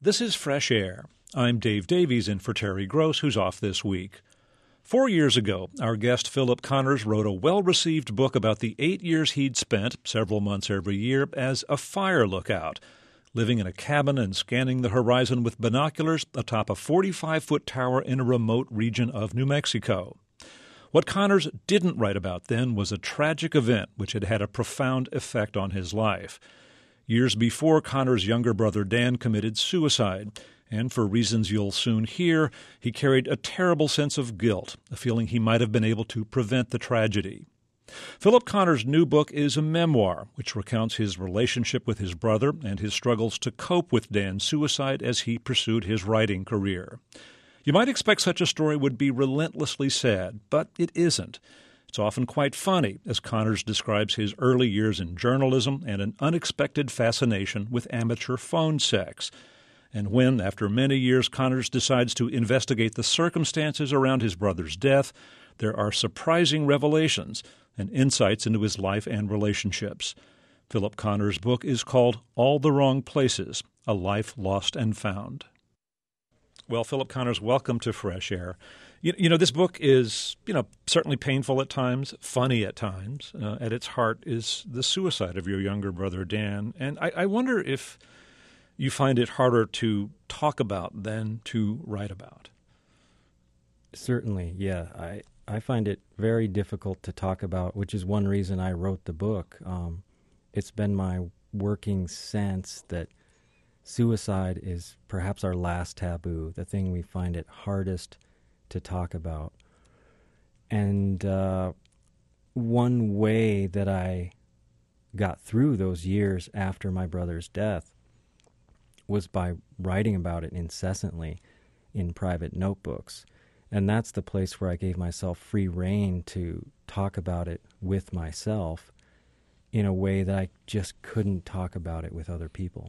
This is Fresh Air. I'm Dave Davies in for Terry Gross, who's off this week. 4 years ago, our guest Philip Connors wrote a well-received book about the 8 years he'd spent, several months every year, as a fire lookout, living in a cabin and scanning the horizon with binoculars atop a 45-foot tower in a remote region of New Mexico. What Connors didn't write about then was a tragic event which had had a profound effect on his life. Years before, Connors' younger brother Dan committed suicide, and for reasons you'll soon hear, he carried a terrible sense of guilt, a feeling he might have been able to prevent the tragedy. Philip Connors' new book is a memoir, which recounts his relationship with his brother and his struggles to cope with Dan's suicide as he pursued his writing career. You might expect such a story would be relentlessly sad, but it isn't. It's often quite funny, as Connors describes his early years in journalism and an unexpected fascination with amateur phone sex. And when, after many years, Connors decides to investigate the circumstances around his brother's death, there are surprising revelations and insights into his life and relationships. Philip Connors' book is called All the Wrong Places, A Life Lost and Found. Well, Philip Connors, welcome to Fresh Air. You know, this book is, certainly painful at times, funny at times. At its heart is the suicide of your younger brother, Dan. And I wonder if you find it harder to talk about than to write about. Certainly, yeah. I find it very difficult to talk about, which is one reason I wrote the book. It's been my working sense that suicide is perhaps our last taboo, the thing we find it hardest to talk about. And one way that I got through those years after my brother's death was by writing about it incessantly in private notebooks. And that's the place where I gave myself free rein to talk about it with myself in a way that I just couldn't talk about it with other people.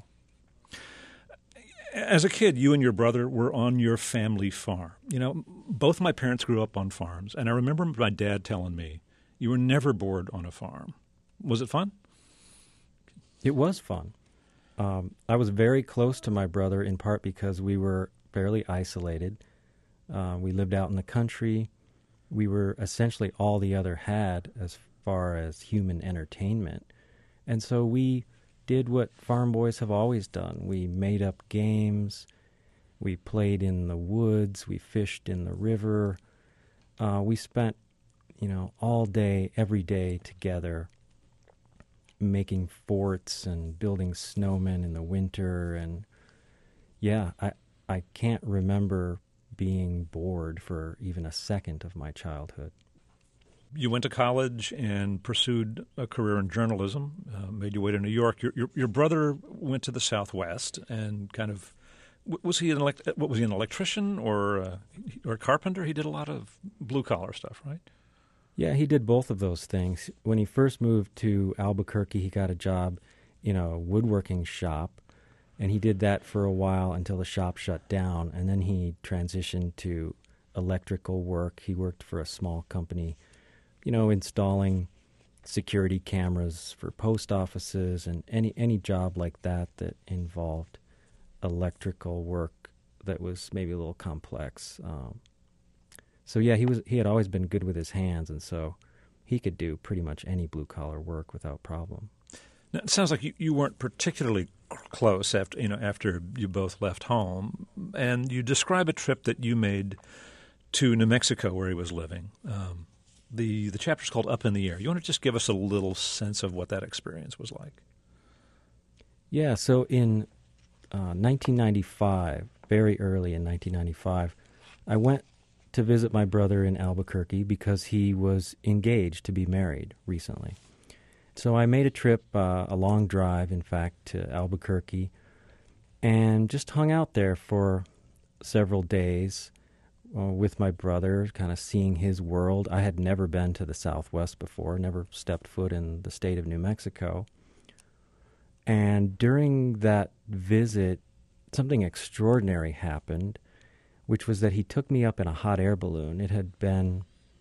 As a kid, you and your brother were on your family farm. Both my parents grew up on farms, and I remember my dad telling me, you were never bored on a farm. Was it fun? It was fun. I was very close to my brother in part because we were fairly isolated. We lived out in the country. We were essentially all the other had as far as human entertainment. And so we did what farm boys have always done. We made up games. We played in the woods. We fished in the river. We spent, all day, every day together making forts and building snowmen in the winter. And yeah, I can't remember being bored for even a second of my childhood. You went to college and pursued a career in journalism, made your way to New York. Your brother went to the Southwest and kind of was he an electrician or a carpenter? He did a lot of blue collar stuff, right? Yeah, he did both of those things. When he first moved to Albuquerque, he got a job in a woodworking shop, and he did that for a while until the shop shut down, and then he transitioned to electrical work. He worked for a small company, installing security cameras for post offices and any job like that involved electrical work that was maybe a little complex. So yeah, he had always been good with his hands, and so he could do pretty much any blue-collar work without problem. Now, it sounds like you weren't particularly close after you both left home, and you describe a trip that you made to New Mexico where he was living. The chapter's called Up in the Air. You want to just give us a little sense of what that experience was like? Yeah, so in 1995, very early in 1995, I went to visit my brother in Albuquerque because he was engaged to be married recently. So I made a trip, a long drive, in fact, to Albuquerque, and just hung out there for several days with my brother, kind of seeing his world. I had never been to the Southwest before, never stepped foot in the state of New Mexico. And during that visit, something extraordinary happened, which was that he took me up in a hot air balloon. It had been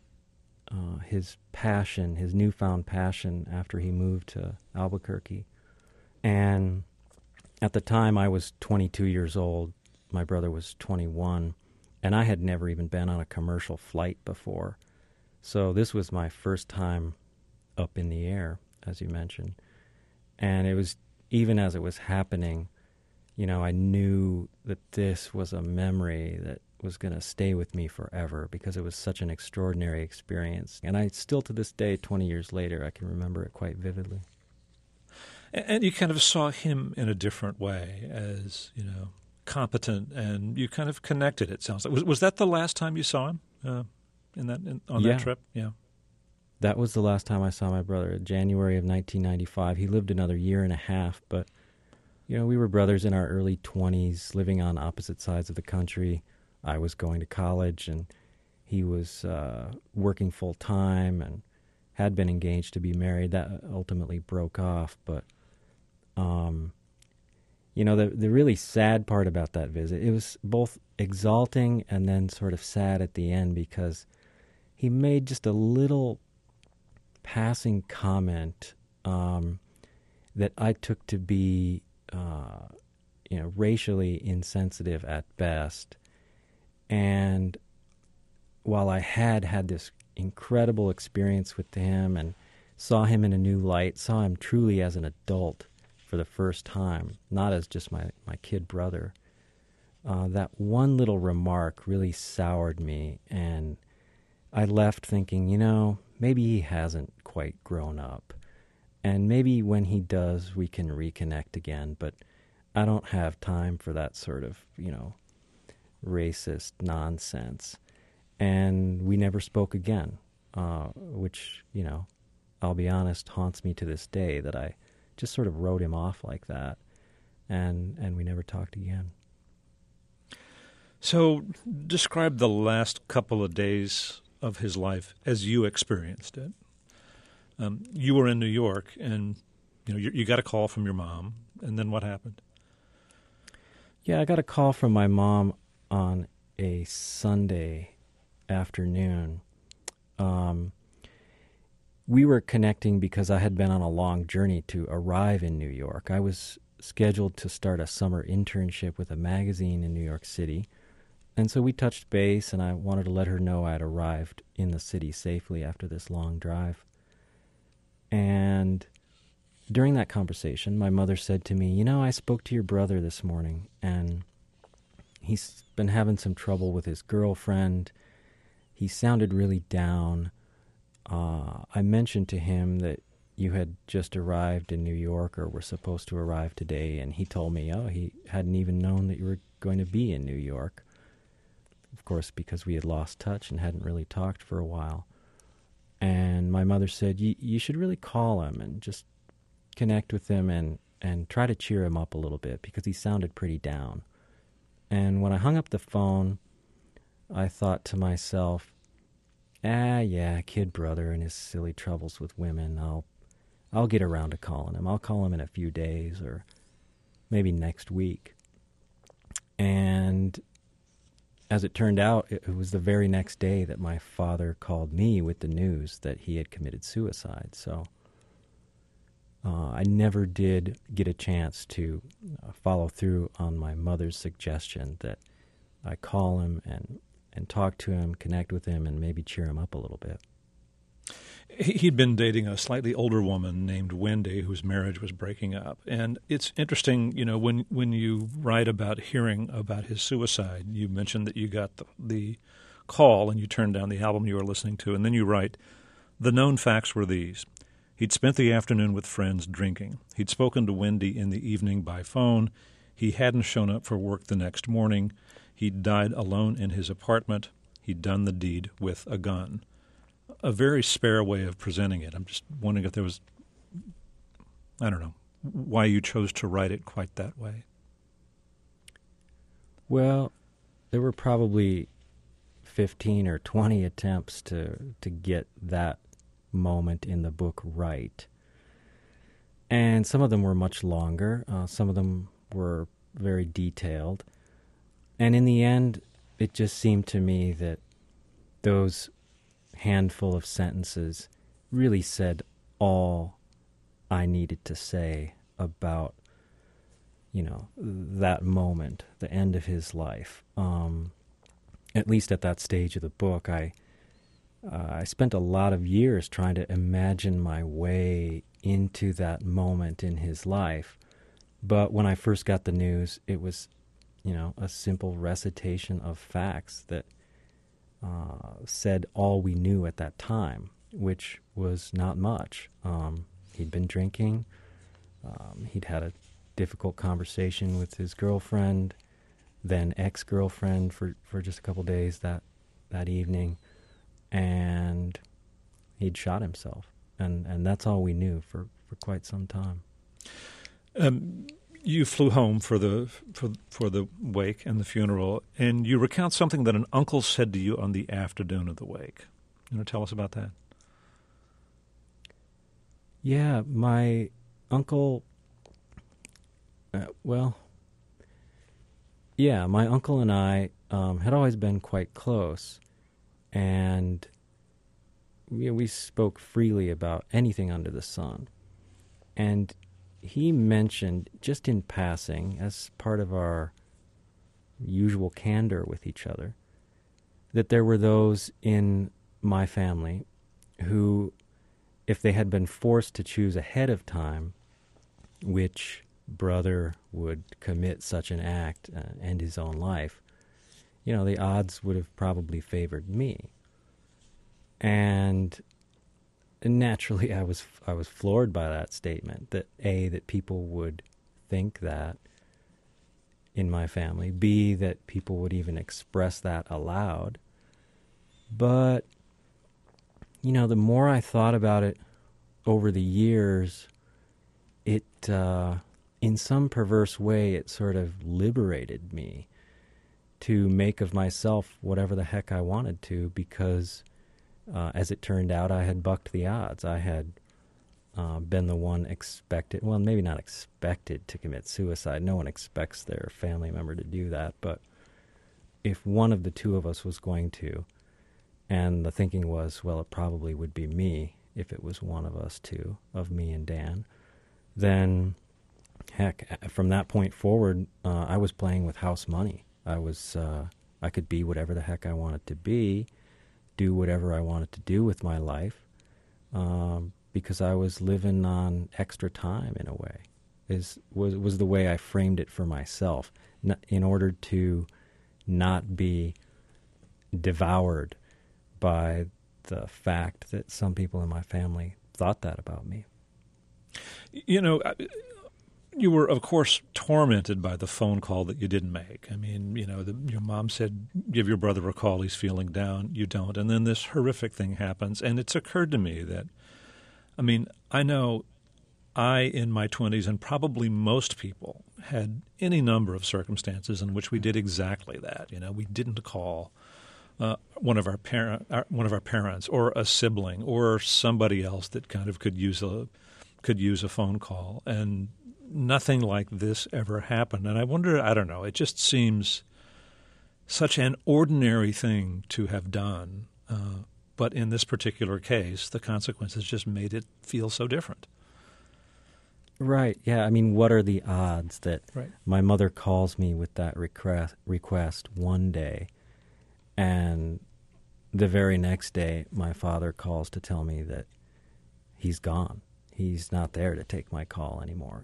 his passion, his newfound passion after he moved to Albuquerque. And At the time, I was 22 years old. My brother was 21, and I had never even been on a commercial flight before. So this was my first time up in the air, as you mentioned. And it was, even as it was happening, I knew that this was a memory that was going to stay with me forever because it was such an extraordinary experience. And I still, to this day, 20 years later, I can remember it quite vividly. And you kind of saw him in a different way as, competent, and you kind of connected, it sounds like. Was that the last time you saw him on that trip? Yeah. That was the last time I saw my brother, January of 1995. He lived another year and a half, but, we were brothers in our early 20s, living on opposite sides of the country. I was going to college, and he was working full-time and had been engaged to be married. That ultimately broke off, but, the really sad part about that visit, it was both exalting and then sort of sad at the end because he made just a little passing comment that I took to be, racially insensitive at best. And while I had this incredible experience with him and saw him in a new light, saw him truly as an adult for the first time, not as just my kid brother, that one little remark really soured me, and I left thinking, maybe he hasn't quite grown up. And maybe when he does, we can reconnect again. But I don't have time for that sort of, racist nonsense. And we never spoke again, which, I'll be honest, haunts me to this day, that I just sort of wrote him off like that. And we never talked again. So describe the last couple of days of his life as you experienced it. You were in New York, and you got a call from your mom, and then what happened? Yeah, I got a call from my mom on a Sunday afternoon. We were connecting because I had been on a long journey to arrive in New York. I was scheduled to start a summer internship with a magazine in New York City. And so we touched base, and I wanted to let her know I'd arrived in the city safely after this long drive. And during that conversation, my mother said to me, I spoke to your brother this morning, and he's been having some trouble with his girlfriend. He sounded really down. I mentioned to him that you had just arrived in New York, or were supposed to arrive today, and he told me, he hadn't even known that you were going to be in New York. Of course, because we had lost touch and hadn't really talked for a while. And my mother said, you should really call him and just connect with him and try to cheer him up a little bit, because he sounded pretty down. And when I hung up the phone, I thought to myself, yeah, kid brother and his silly troubles with women. I'll get around to calling him. I'll call him in a few days, or maybe next week. And as it turned out, it was the very next day that my father called me with the news that he had committed suicide. So I never did get a chance to follow through on my mother's suggestion that I call him and talk to him, connect with him, and maybe cheer him up a little bit. He'd been dating a slightly older woman named Wendy, whose marriage was breaking up. And it's interesting, when you write about hearing about his suicide, you mentioned that you got the call and you turned down the album you were listening to, and then you write, the known facts were these. He'd spent the afternoon with friends drinking. He'd spoken to Wendy in the evening by phone. He hadn't shown up for work the next morning. He'd died alone in his apartment. He'd done the deed with a gun. A very spare way of presenting it. I'm just wondering if there was, I don't know, why you chose to write it quite that way. Well, there were probably 15 or 20 attempts to get that moment in the book right. And some of them were much longer. Some of them were very detailed. And in the end, it just seemed to me that those handful of sentences really said all I needed to say about, that moment, the end of his life. At least at that stage of the book, I spent a lot of years trying to imagine my way into that moment in his life. But when I first got the news, it was, a simple recitation of facts that said all we knew at that time, which was not much. He'd been drinking. He'd had a difficult conversation with his girlfriend, then ex-girlfriend for just a couple days that evening, and he'd shot himself. And that's all we knew for quite some time. You flew home for the wake and the funeral, and you recount something that an uncle said to you on the afternoon of the wake. You want to tell us about that? Yeah, my uncle... my uncle and I had always been quite close, and we spoke freely about anything under the sun. And he mentioned, just in passing, as part of our usual candor with each other, that there were those in my family who, if they had been forced to choose ahead of time which brother would commit such an act, end his own life, the odds would have probably favored me. And naturally, I was floored by that statement, that people would think that in my family, B, that people would even express that aloud. But, the more I thought about it over the years, it, in some perverse way, it sort of liberated me to make of myself whatever the heck I wanted to, because as it turned out, I had bucked the odds. I had been the one maybe not expected to commit suicide. No one expects their family member to do that. But if one of the two of us was going to, and the thinking was, well, it probably would be me if it was one of us two, of me and Dan, then, heck, from that point forward, I was playing with house money. I could be whatever the heck I wanted to be, do whatever I wanted to do with my life, because I was living on extra time in a way. Was the way I framed it for myself, in order to not be devoured by the fact that some people in my family thought that about me. You were, of course, tormented by the phone call that you didn't make. I mean, your mom said, give your brother a call, he's feeling down. You don't. And then this horrific thing happens. And it's occurred to me that, I know in my 20s, and probably most people, had any number of circumstances in which we did exactly that. We didn't call one of our parents, or a sibling, or somebody else that kind of could use a phone call. And nothing like this ever happened. And I wonder, I don't know, it just seems such an ordinary thing to have done. But in this particular case, the consequences just made it feel so different. Right. Yeah. What are the odds that my mother calls me with that request one day, and the very next day my father calls to tell me that he's gone. He's not there to take my call anymore.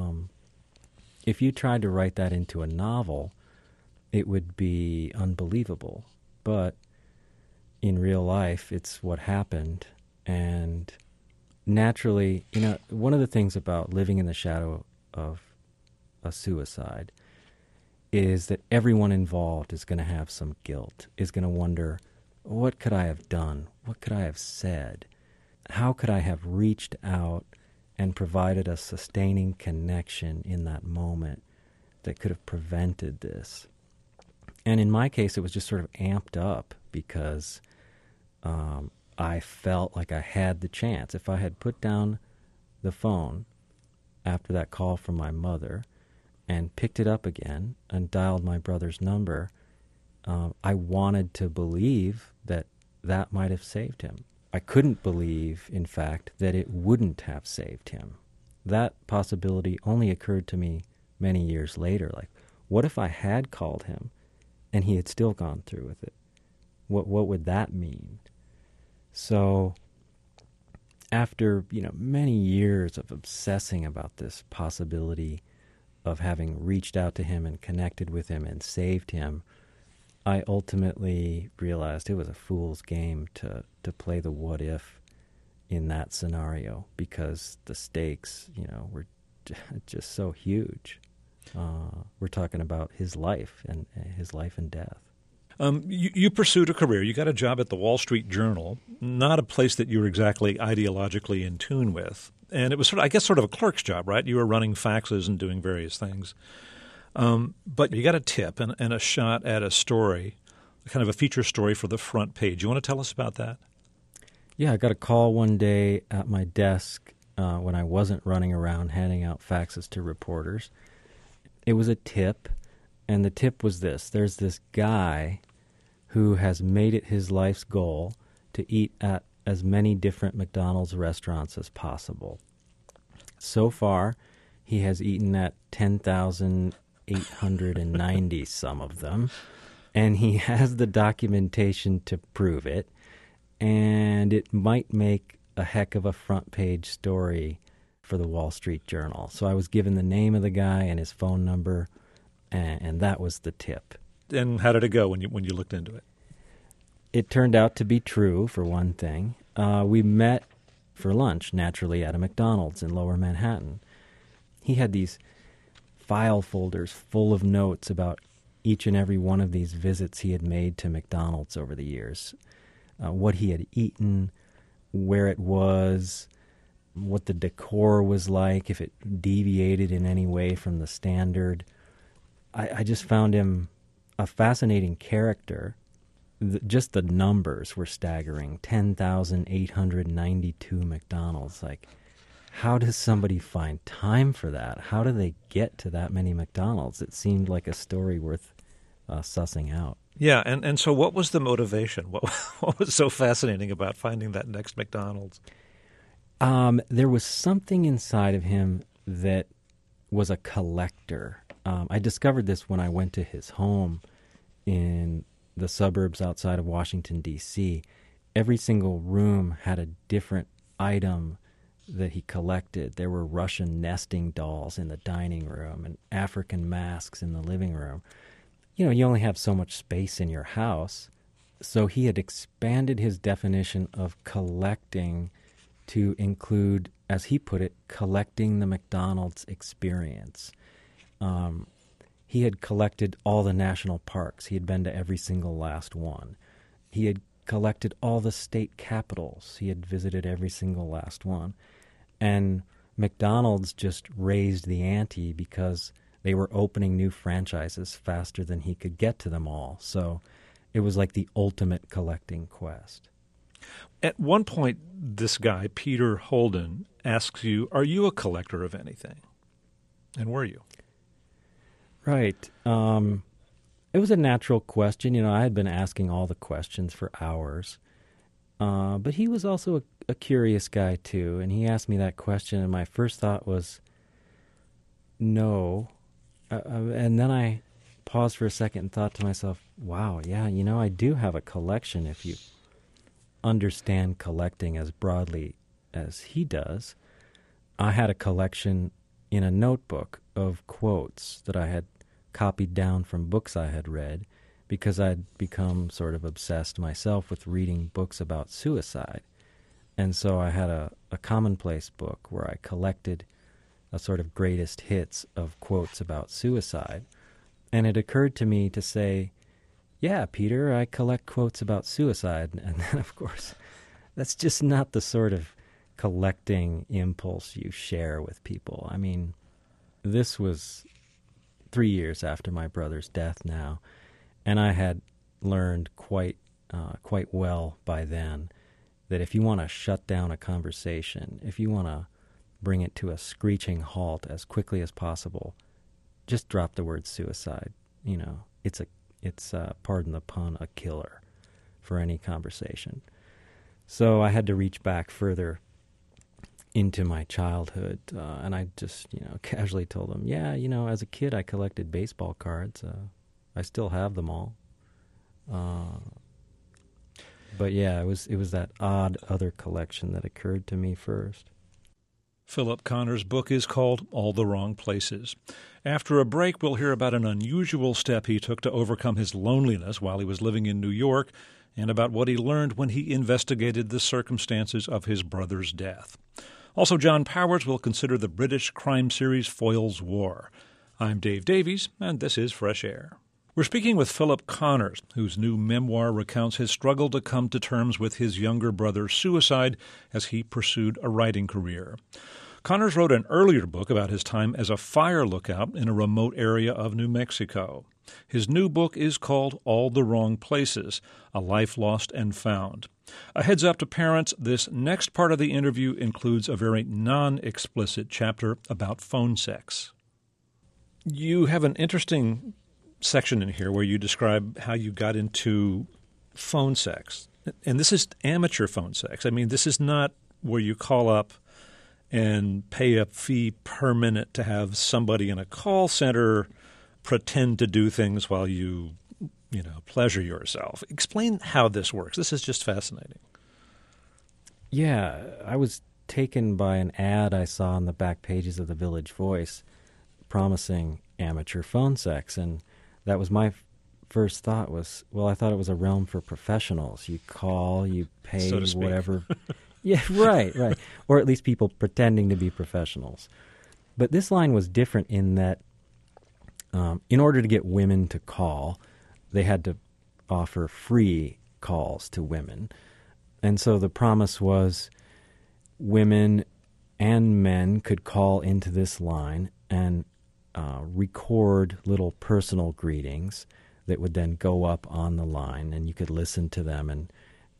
If you tried to write that into a novel, it would be unbelievable. But in real life, it's what happened. And naturally, one of the things about living in the shadow of a suicide is that everyone involved is going to have some guilt, is going to wonder, what could I have done? What could I have said? How could I have reached out and provided a sustaining connection in that moment that could have prevented this? And in my case, it was just sort of amped up because I felt like I had the chance. If I had put down the phone after that call from my mother and picked it up again and dialed my brother's number, I wanted to believe that that might have saved him. I couldn't believe, in fact, that it wouldn't have saved him. That possibility only occurred to me many years later, like, what if I had called him and he had still gone through with it? What would that mean? So after, many years of obsessing about this possibility of having reached out to him and connected with him and saved him, I ultimately realized it was a fool's game to play the what if in that scenario, because the stakes, were just so huge. We're talking about his life and death. You pursued a career. You got a job at the Wall Street Journal, not a place that you were exactly ideologically in tune with. And it was sort of a clerk's job, right? You were running faxes and doing various things. But you got a tip and a shot at a story, kind of a feature story for the front page. You want to tell us about that? Yeah, I got a call one day at my desk when I wasn't running around handing out faxes to reporters. It was a tip, and the tip was this. There's this guy who has made it his life's goal to eat at as many different McDonald's restaurants as possible. So far, he has eaten at 10,890 some of them, and he has the documentation to prove it, and it might make a heck of a front page story for the Wall Street Journal. So I was given the name of the guy and his phone number, and that was the tip. And how did it go when you looked into it? It turned out to be true, for one thing. We met for lunch, naturally, at a McDonald's in Lower Manhattan. He had these file folders full of notes about each and every one of these visits he had made to McDonald's over the years. What he had eaten, where it was, what the decor was like, if it deviated in any way from the standard. I just found him a fascinating character. Just the numbers were staggering. 10,892 McDonald's. Like, how does somebody find time for that? How do they get to that many McDonald's? It seemed like a story worth sussing out. Yeah, and so what was the motivation? What was so fascinating about finding that next McDonald's? There was something inside of him that was a collector. I discovered this when I went to his home in the suburbs outside of Washington, D.C. Every single room had a different item that he collected. There were Russian nesting dolls in the dining room and African masks in the living room. You only have so much space in your house. So he had expanded his definition of collecting to include, as he put it, collecting the McDonald's experience. He had collected all the national parks. He had been to every single last one. He had collected all the state capitals. He had visited every single last one. And McDonald's just raised the ante because they were opening new franchises faster than he could get to them all. So it was like the ultimate collecting quest. At one point, this guy, Peter Holden, asks you, are you a collector of anything? And were you? Right. It was a natural question. I had been asking all the questions for hours. But he was also a curious guy, too. And he asked me that question, and my first thought was, no. And then I paused for a second and thought to myself, wow, yeah, I do have a collection if you understand collecting as broadly as he does. I had a collection in a notebook of quotes that I had copied down from books I had read because I'd become sort of obsessed myself with reading books about suicide. And so I had a commonplace book where I collected a sort of greatest hits of quotes about suicide. And it occurred to me to say, yeah, Peter, I collect quotes about suicide. And then, of course, that's just not the sort of collecting impulse you share with people. I mean, this was 3 years after my brother's death now, and I had learned quite well by then that if you want to shut down a conversation, if you want to bring it to a screeching halt as quickly as possible, just drop the word suicide. It's pardon the pun, a killer for any conversation. So I had to reach back further into my childhood. And I just, casually told him, yeah, as a kid I collected baseball cards. I still have them all. But yeah, it was that odd other collection that occurred to me first. Philip Connor's book is called All the Wrong Places. After a break, we'll hear about an unusual step he took to overcome his loneliness while he was living in New York, and about what he learned when he investigated the circumstances of his brother's death. Also, John Powers will consider the British crime series Foyle's War. I'm Dave Davies, and this is Fresh Air. We're speaking with Philip Connors, whose new memoir recounts his struggle to come to terms with his younger brother's suicide as he pursued a writing career. Connors wrote an earlier book about his time as a fire lookout in a remote area of New Mexico. His new book is called All the Wrong Places, A Life Lost and Found. A heads up to parents, this next part of the interview includes a very non-explicit chapter about phone sex. You have an interesting section in here where you describe how you got into phone sex. And this is amateur phone sex. I mean, this is not where you call up and pay a fee per minute to have somebody in a call center pretend to do things while you pleasure yourself. Explain how this works. This is just fascinating. Yeah, I was taken by an ad I saw on the back pages of the Village Voice promising amateur phone sex, and that was my first thought was, I thought it was a realm for professionals. You call, you pay, so to speak. Whatever. Yeah, right. Or at least people pretending to be professionals. But this line was different in that in order to get women to call, they had to offer free calls to women. And so the promise was women and men could call into this line and record little personal greetings that would then go up on the line, and you could listen to them and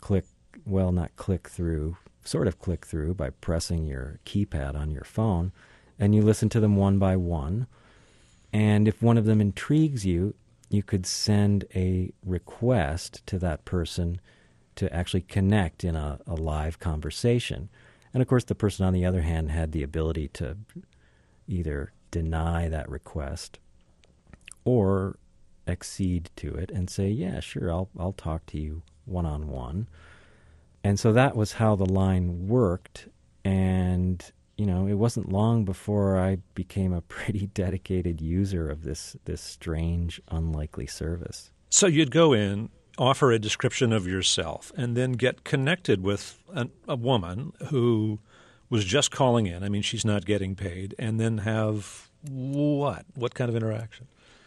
sort of click through by pressing your keypad on your phone, and you listen to them one by one. And if one of them intrigues you, you could send a request to that person to actually connect in a live conversation. And of course, the person on the other hand had the ability to either deny that request or accede to it and say, yeah, sure, I'll talk to you one-on-one. And so that was how the line worked. And, it wasn't long before I became a pretty dedicated user of this strange, unlikely service. So you'd go in, offer a description of yourself, and then get connected with a woman who was just calling in. I mean, she's not getting paid. And then have what? What kind of interaction?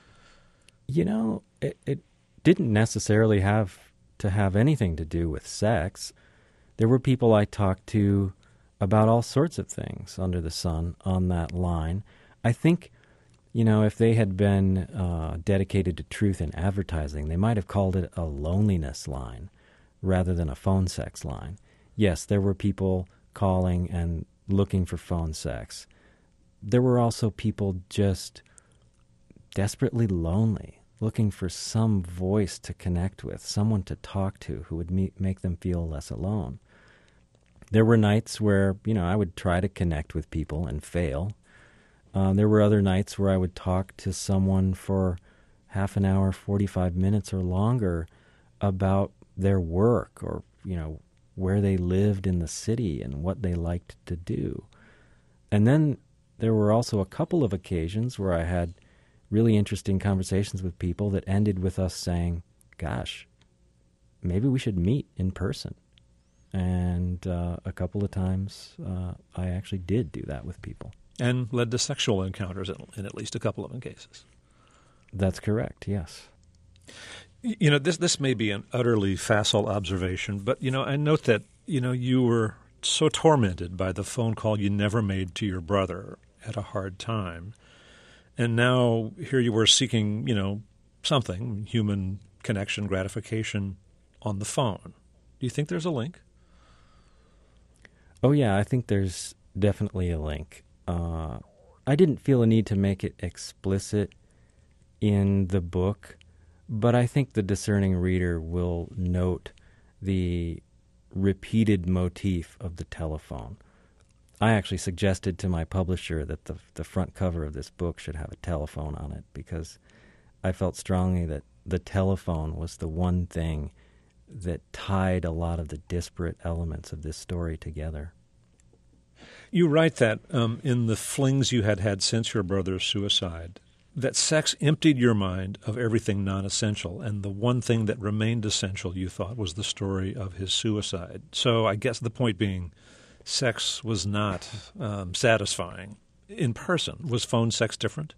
It didn't necessarily have to have anything to do with sex. There were people I talked to about all sorts of things under the sun on that line. I think, if they had been dedicated to truth in advertising, they might have called it a loneliness line rather than a phone sex line. Yes, there were people calling and looking for phone sex. There were also people just desperately lonely, looking for some voice to connect with, someone to talk to who would make them feel less alone. There were nights where, I would try to connect with people and fail. There were other nights where I would talk to someone for half an hour, 45 minutes or longer about their work or, where they lived in the city and what they liked to do. And then there were also a couple of occasions where I had really interesting conversations with people that ended with us saying, gosh, maybe we should meet in person. And a couple of times I actually did do that with people. And led to sexual encounters in at least a couple of cases. That's correct, yes. This may be an utterly facile observation, but, I note that, you were so tormented by the phone call you never made to your brother at a hard time. And now here you were seeking, something, human connection, gratification on the phone. Do you think there's a link? Oh, yeah, I think there's definitely a link. I didn't feel a need to make it explicit in the book, but I think the discerning reader will note the repeated motif of the telephone. I actually suggested to my publisher that the front cover of this book should have a telephone on it, because I felt strongly that the telephone was the one thing that tied a lot of the disparate elements of this story together. You write that in the flings you had had since your brother's suicide, that sex emptied your mind of everything non-essential, and the one thing that remained essential, you thought, was the story of his suicide. So I guess the point being, sex was not satisfying in person. Was phone sex different?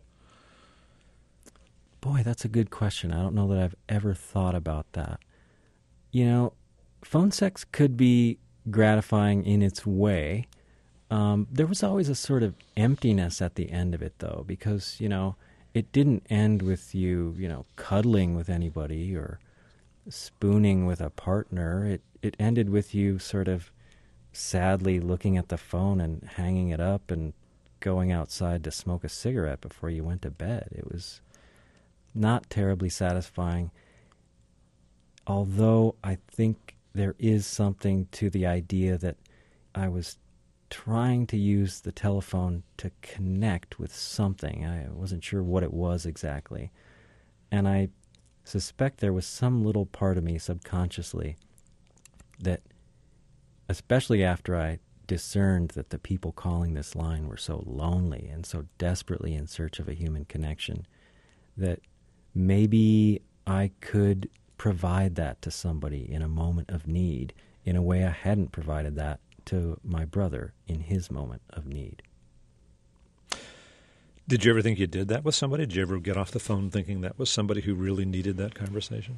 Boy, that's a good question. I don't know that I've ever thought about that. You know, phone sex could be gratifying in its way. There was always a sort of emptiness at the end of it, though, because, it didn't end with you, cuddling with anybody or spooning with a partner. It ended with you sort of sadly looking at the phone and hanging it up and going outside to smoke a cigarette before you went to bed. It was not terribly satisfying, although I think there is something to the idea that I was trying to use the telephone to connect with something. I wasn't sure what it was exactly. And I suspect there was some little part of me subconsciously that, especially after I discerned that the people calling this line were so lonely and so desperately in search of a human connection, that maybe I could provide that to somebody in a moment of need in a way I hadn't provided that to my brother in his moment of need. Did you ever think you did that with somebody? Did you ever get off the phone thinking that was somebody who really needed that conversation?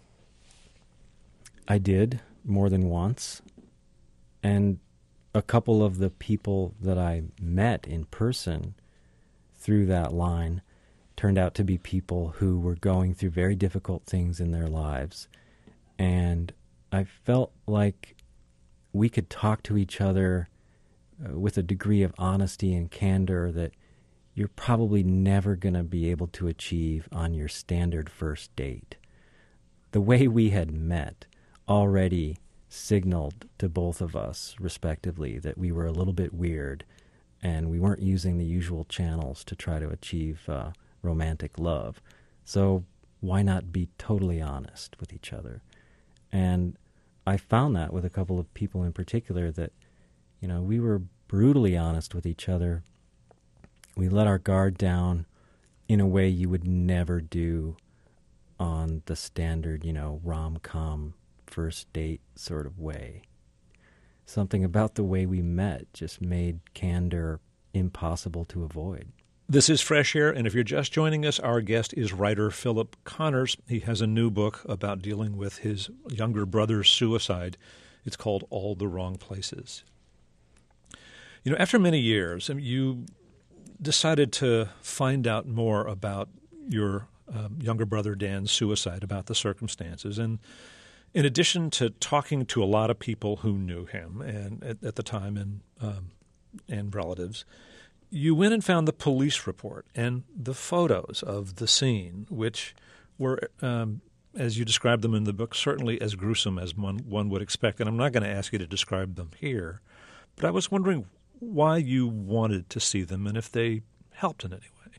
I did, more than once. And a couple of the people that I met in person through that line turned out to be people who were going through very difficult things in their lives. And I felt like we could talk to each other with a degree of honesty and candor that you're probably never going to be able to achieve on your standard first date. The way we had met already signaled to both of us, respectively, that we were a little bit weird and we weren't using the usual channels to try to achieve romantic love. So why not be totally honest with each other? And I found that with a couple of people in particular that, we were brutally honest with each other. We let our guard down in a way you would never do on the standard, rom-com first date sort of way. Something about the way we met just made candor impossible to avoid. This is Fresh Air, and if you're just joining us, our guest is writer Philip Connors. He has a new book about dealing with his younger brother's suicide. It's called All the Wrong Places. After many years, you decided to find out more about your younger brother Dan's suicide, about the circumstances. And in addition to talking to a lot of people who knew him and at the time and relatives, you went and found the police report and the photos of the scene, which were, as you described them in the book, certainly as gruesome as one would expect. And I'm not going to ask you to describe them here, but I was wondering why you wanted to see them and if they helped in any way.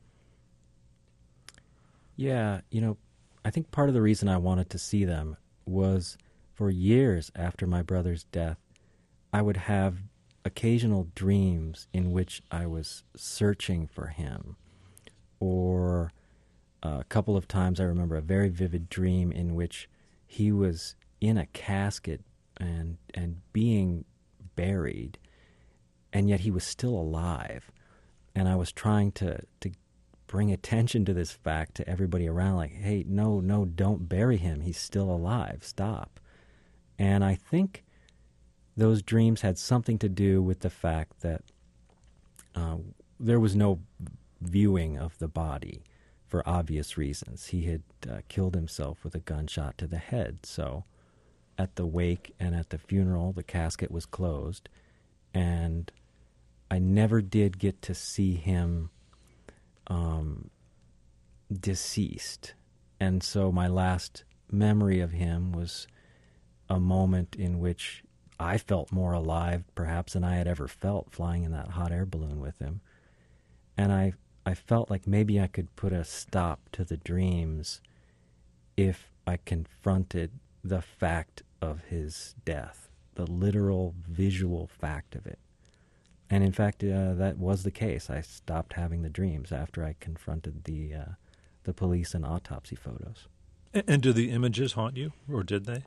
Yeah, I think part of the reason I wanted to see them was for years after my brother's death, I would have occasional dreams in which I was searching for him. Or a couple of times I remember a very vivid dream in which he was in a casket and being buried, and yet he was still alive. And I was trying to bring attention to this fact to everybody around, like, hey, no, don't bury him. He's still alive. Stop. And I think those dreams had something to do with the fact that there was no viewing of the body for obvious reasons. He had killed himself with a gunshot to the head. So at the wake and at the funeral, the casket was closed, and I never did get to see him deceased. And so my last memory of him was a moment in which I felt more alive, perhaps, than I had ever felt flying in that hot air balloon with him. And I felt like maybe I could put a stop to the dreams if I confronted the fact of his death, the literal visual fact of it. And in fact, that was the case. I stopped having the dreams after I confronted the police and autopsy photos. And do the images haunt you, or did they?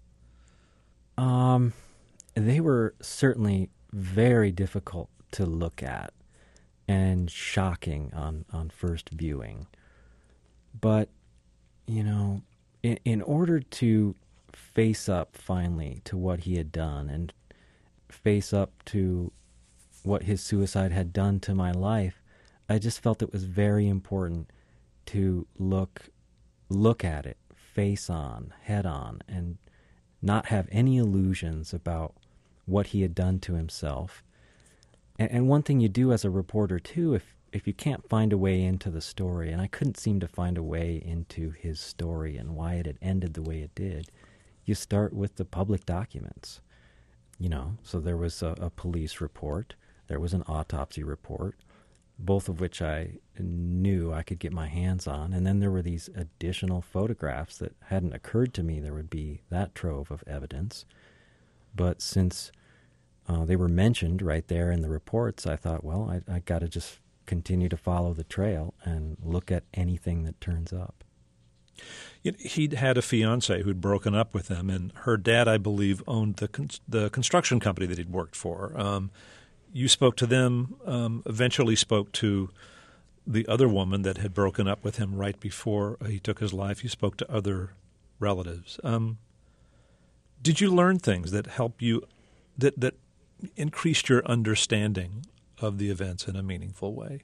They were certainly very difficult to look at and shocking on first viewing. But, you know, in order to face up finally to what he had done and face up to what his suicide had done to my life, I just felt it was very important to look at it face on, head on, and not have any illusions about what he had done to himself. And one thing you do as a reporter, too, if you can't find a way into the story, and I couldn't seem to find a way into his story and why it had ended the way it did, you start with the public documents. You know, so there was a police report, there was an autopsy report, both of which I knew I could get my hands on, and then there were these additional photographs that hadn't occurred to me there would be that trove of evidence. But since they were mentioned right there in the reports, I thought, well, I got to just continue to follow the trail and look at anything that turns up. He'd had a fiancée who'd broken up with him, and her dad, I believe, owned the construction company that he'd worked for. You spoke to them, eventually spoke to the other woman that had broken up with him right before he took his life. You spoke to other relatives. Did you learn things that helped you, that increased your understanding of the events in a meaningful way?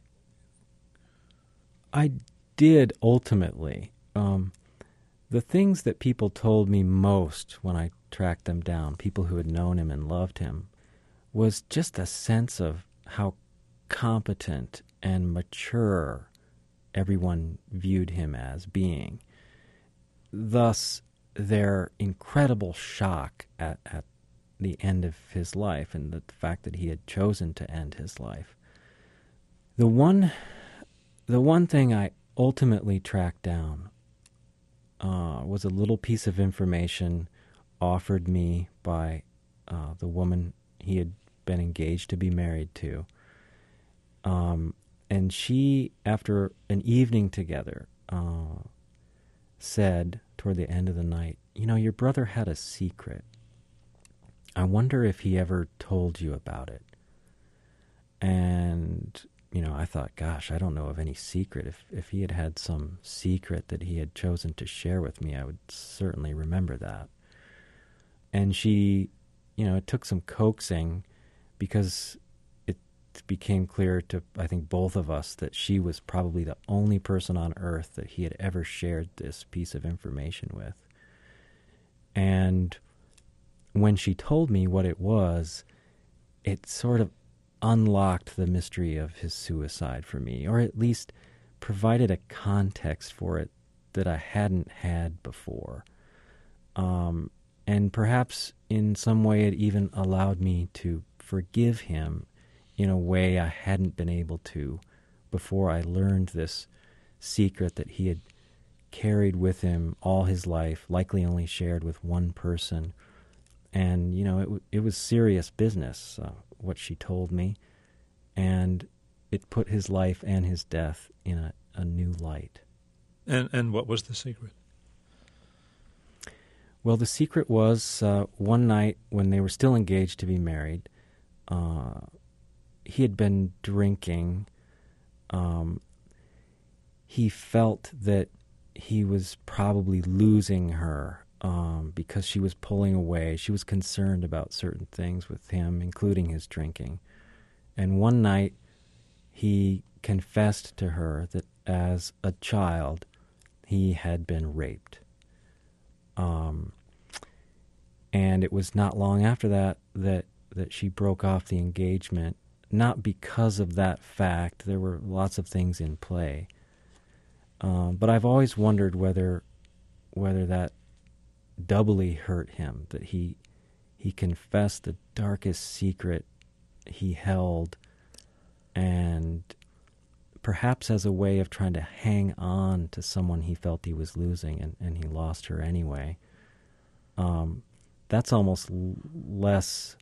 I did ultimately. The things that people told me most when I tracked them down, people who had known him and loved him, was just a sense of how competent and mature everyone viewed him as being. Thus, their incredible shock at the end of his life and the fact that he had chosen to end his life. The one thing I ultimately tracked down was a little piece of information offered me by the woman he had been engaged to be married to. And she, after an evening together, said toward the end of the night, "You know, your brother had a secret. I wonder if he ever told you about it." And, you know, I thought, gosh, I don't know of any secret. If he had had some secret that he had chosen to share with me, I would certainly remember that. And she, you know, it took some coaxing because it became clear to, I think, both of us that she was probably the only person on earth that he had ever shared this piece of information with. And when she told me what it was, it sort of unlocked the mystery of his suicide for me, or at least provided a context for it that I hadn't had before. And perhaps in some way it even allowed me to forgive him in a way I hadn't been able to before I learned this secret that he had carried with him all his life, likely only shared with one person. And, you know, it was serious business, what she told me, and it put his life and his death in a new light. And what was the secret? Well, the secret was one night when they were still engaged to be married, he had been drinking. He felt that he was probably losing her because she was pulling away. She was concerned about certain things with him, including his drinking. And one night he confessed to her that as a child he had been raped. And it was not long after that she broke off the engagement, not because of that fact. There were lots of things in play. But I've always wondered whether that doubly hurt him, that he he confessed the darkest secret he held, and perhaps as a way of trying to hang on to someone he felt he was losing, and he lost her anyway. That's almost less,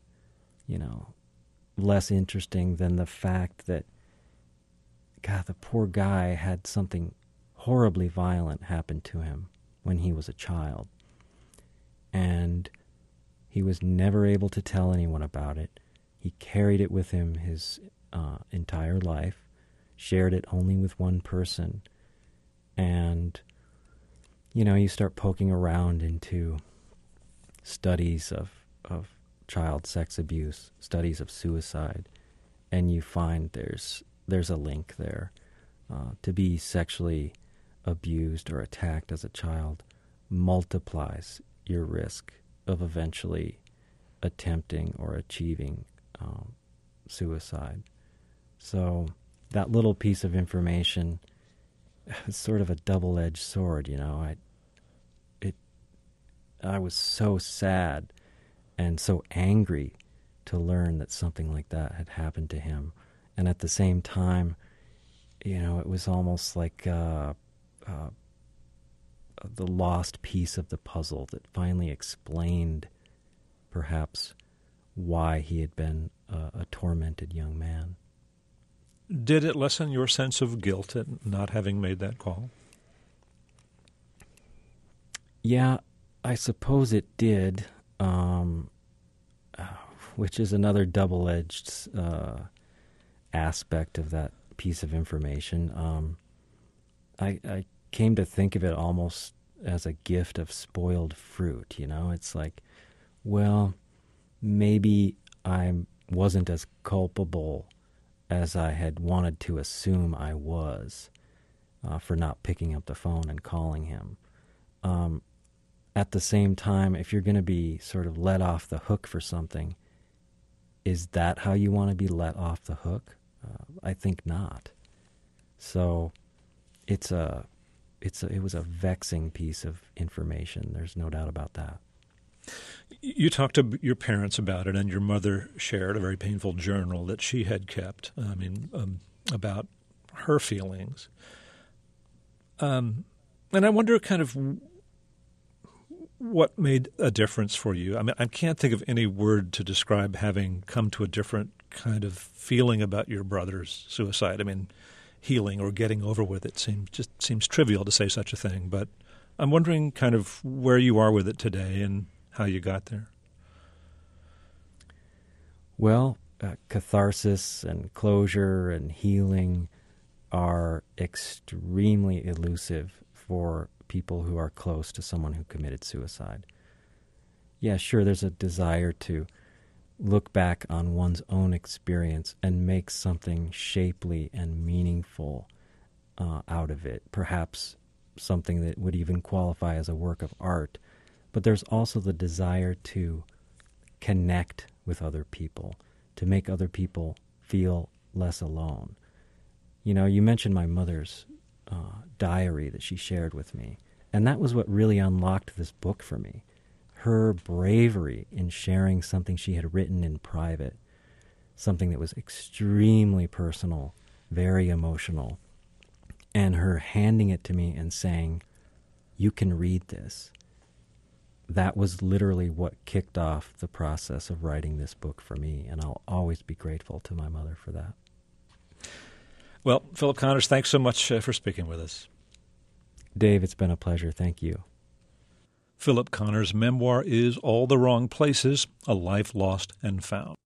less interesting than the fact that, God, the poor guy had something horribly violent happen to him when he was a child. And he was never able to tell anyone about it. He carried it with him his entire life, shared it only with one person. And, you start poking around into studies of child sex abuse, studies of suicide, and you find there's a link there. To be sexually abused or attacked as a child multiplies your risk of eventually attempting or achieving suicide. So that little piece of information is sort of a double-edged sword, I was so sad and so angry to learn that something like that had happened to him. And at the same time, it was almost like the lost piece of the puzzle that finally explained perhaps why he had been a tormented young man. Did it lessen your sense of guilt at not having made that call? Yeah, I suppose it did, which is another double-edged aspect of that piece of information. I came to think of it almost as a gift of spoiled fruit, It's like, well, maybe I wasn't as culpable as I had wanted to assume I was for not picking up the phone and calling him. At the same time, if you're going to be sort of let off the hook for something, is that how you want to be let off the hook? I think not. So it was a vexing piece of information. There's no doubt about that. You talked to your parents about it, and your mother shared a very painful journal that she had kept, about her feelings. And I wonder kind of what made a difference for you. I can't think of any word to describe having come to a different kind of feeling about your brother's suicide. Healing or getting over with it seems trivial to say such a thing, but I'm wondering kind of where you are with it today and how you got there. Well, catharsis and closure and healing are extremely elusive for people who are close to someone who committed suicide. Yeah, sure, there's a desire to look back on one's own experience and make something shapely and meaningful out of it, perhaps something that would even qualify as a work of art. But there's also the desire to connect with other people, to make other people feel less alone. You mentioned my mother's diary that she shared with me, and that was what really unlocked this book for me. Her bravery in sharing something she had written in private, something that was extremely personal, very emotional, and her handing it to me and saying, "You can read this." That was literally what kicked off the process of writing this book for me, and I'll always be grateful to my mother for that. Well, Philip Connors, thanks so much for speaking with us. Dave, it's been a pleasure. Thank you. Philip Connors' memoir is All the Wrong Places, A Life Lost and Found.